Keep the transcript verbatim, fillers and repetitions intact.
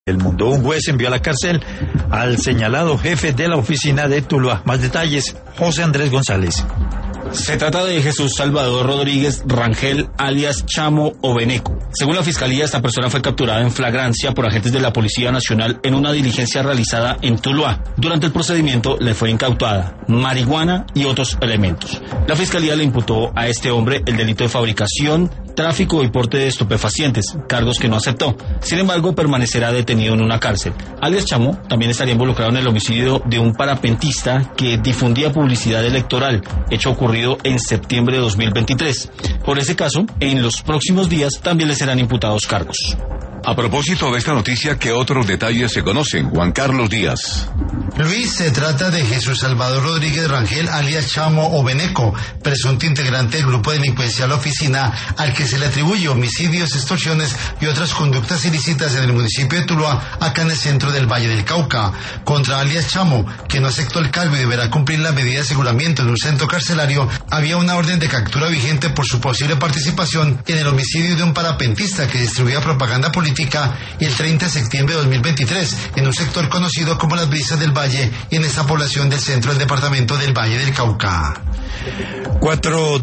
El mundo. Un juez envió a la cárcel al señalado jefe de la oficina de Tuluá. Más detalles, José Andrés González. Se trata de Jesús Salvador Rodríguez Rangel, alias Chamo Obeneco. Según la fiscalía, esta persona fue capturada en flagrancia por agentes de la Policía Nacional en una diligencia realizada en Tuluá. Durante el procedimiento le fue incautada marihuana y otros elementos. La fiscalía le imputó a este hombre el delito de fabricación, tráfico y porte de estupefacientes, cargos que no aceptó. Sin embargo, permanecerá detenido en una cárcel. Alias Chamo también estaría involucrado en el homicidio de un parapentista que difundía publicidad electoral, hecho ocurrido en septiembre de dos mil veintitrés. Por ese caso, en los próximos días también le serán imputados cargos. A propósito de esta noticia, ¿qué otros detalles se conocen? Juan Carlos Díaz. Luis, se trata de Jesús Salvador Rodríguez Rangel, alias Chamo Obeneco, presunto integrante del grupo delincuencial Oficina, al que se le atribuye homicidios, extorsiones y otras conductas ilícitas en el municipio de Tuluá, acá en el centro del Valle del Cauca. Contra alias Chamo, que no aceptó el cargo y deberá cumplir la medida de aseguramiento en un centro carcelario, había una orden de captura vigente por su posible participación en el homicidio de un parapentista que distribuía propaganda política el treinta de septiembre de dos mil veintitrés en un sector conocido como Las Brisas del Valle y en esta población del centro del departamento del Valle del Cauca. Cuatro